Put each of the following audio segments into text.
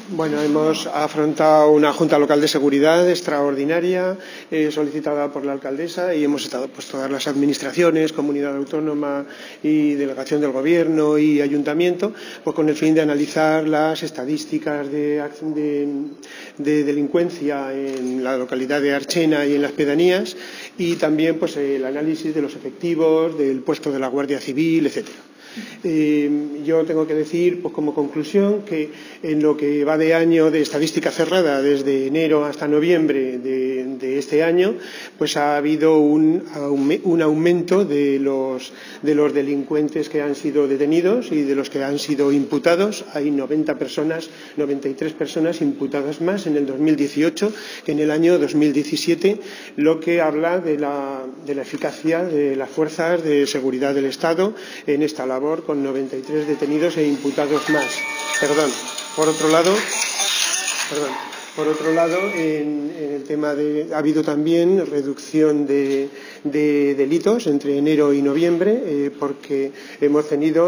Bueno, hemos afrontado una Junta Local de Seguridad extraordinaria, solicitada por la alcaldesa, y hemos estado pues todas las administraciones, comunidad autónoma y delegación del Gobierno y ayuntamiento, pues con el fin de analizar las estadísticas de delincuencia en la localidad de Archena y en las pedanías, y también pues el análisis de los efectivos, del puesto de la Guardia Civil, etcétera. Yo tengo que decir, pues como conclusión, que en lo que va de año de estadística cerrada, desde enero hasta noviembre de este año, pues ha habido un aumento de los delincuentes que han sido detenidos y de los que han sido imputados. Hay 93 personas imputadas más en el 2018 que en el año 2017, lo que habla de la eficacia de las fuerzas de seguridad del Estado en esta labor, con 93 detenidos e imputados más. Por otro lado, en el tema ha habido también reducción de delitos entre enero y noviembre, porque hemos tenido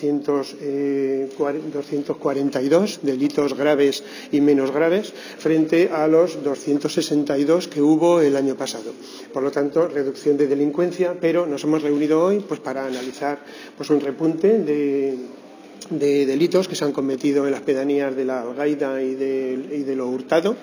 242 delitos graves y menos graves frente a los 262 que hubo el año pasado. Por lo tanto, reducción de delincuencia, pero nos hemos reunido hoy pues para analizar pues un repunte de delitos que se han cometido en las pedanías de la Algaida y de lo hurtado,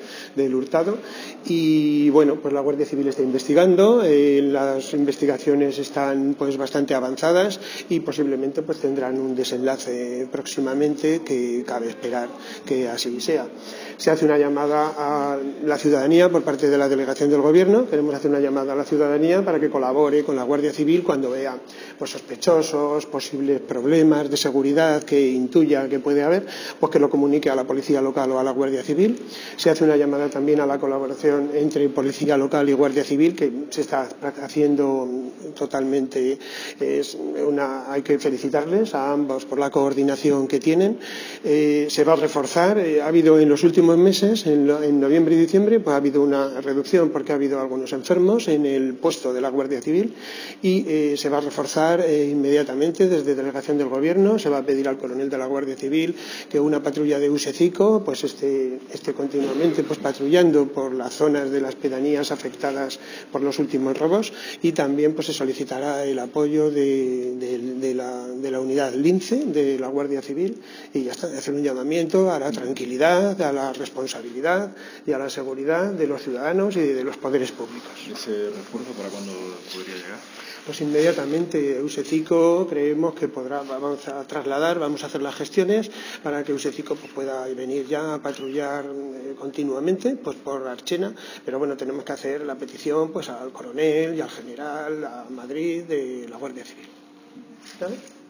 y bueno, pues la Guardia Civil está investigando, las investigaciones están pues bastante avanzadas y posiblemente pues tendrán un desenlace próximamente, que cabe esperar que así sea. Se hace una llamada a la ciudadanía por parte de la delegación del Gobierno. Queremos hacer una llamada a la ciudadanía para que colabore con la Guardia Civil cuando vea pues sospechosos, posibles problemas de seguridad que intuya que puede haber, pues que lo comunique a la policía local o a la Guardia Civil. Se hace una llamada también a la colaboración entre policía local y Guardia Civil, que se está haciendo totalmente. Hay que felicitarles a ambos por la coordinación que tienen. Se va a reforzar. Ha habido en los últimos meses, en noviembre y diciembre, pues ha habido una reducción porque ha habido algunos enfermos en el puesto de la Guardia Civil, y se va a reforzar inmediatamente desde delegación del Gobierno. Se va a pedir al coronel de la Guardia Civil que una patrulla de USECICO pues esté continuamente pues patrullando por las zonas de las pedanías afectadas por los últimos robos, y también pues se solicitará el apoyo de la unidad Lince de la Guardia Civil, y ya está, de hacer un llamamiento a la tranquilidad, a la responsabilidad y a la seguridad de los ciudadanos y de los poderes públicos. ¿Ese refuerzo para cuándo podría llegar? Pues inmediatamente. USECICO creemos que vamos a trasladar, vamos a hacer las gestiones para que USECICO pues pueda venir ya a patrullar continuamente pues por Archena, pero bueno, tenemos que hacer la petición pues al coronel y al general, a Madrid, de la Guardia Civil. ¿Vale?